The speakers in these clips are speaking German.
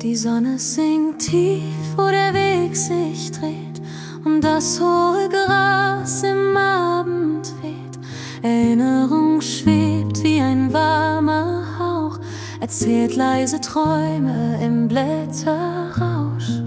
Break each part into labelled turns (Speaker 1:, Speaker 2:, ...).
Speaker 1: Die Sonne sinkt tief, wo der Weg sich dreht und das hohe Gras im Abend weht. Erinnerung schwebt wie ein warmer Hauch, erzählt leise Träume im Blätterrausch.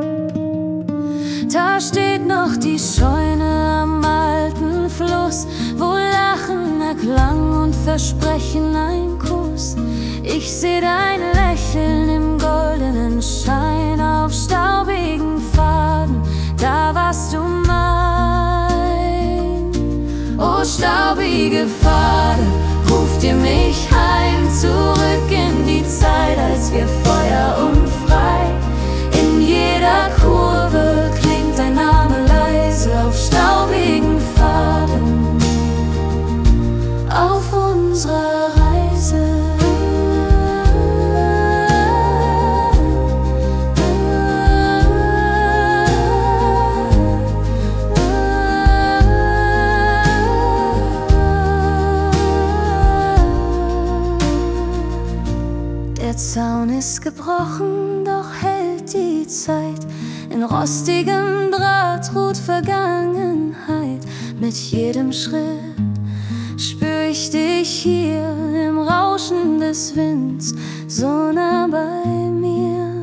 Speaker 1: Da steht noch die Scheune am alten Fluss, wo Lachen erklang und Versprechen ein Kuss. Ich seh dein Lächeln im goldenen Schein auf staubigen Pfaden, da warst du mein. Oh, staubige Pfade, ruft ihr mich heim, zurück in die Zeit, als wir Feuer und frei. In jeder Kurve klingt dein Name leise auf staubigen Pfaden, auf unserer Reise. Der Zaun ist gebrochen, doch hält die Zeit. In rostigem Draht ruht Vergangenheit. Mit jedem Schritt spür ich dich hier im Rauschen des Winds, so nah bei mir.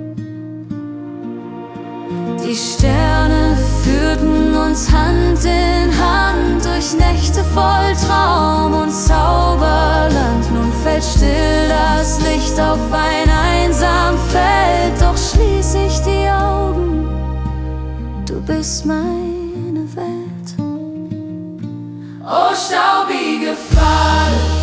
Speaker 1: Die Sterne führten uns Hand in Hand durch Nächte voll Traum und Zauberland. Nun fällt still das Licht auf ein einsam Feld, doch schließ ich die Augen, du bist meine Welt. Oh, staubige Pfade,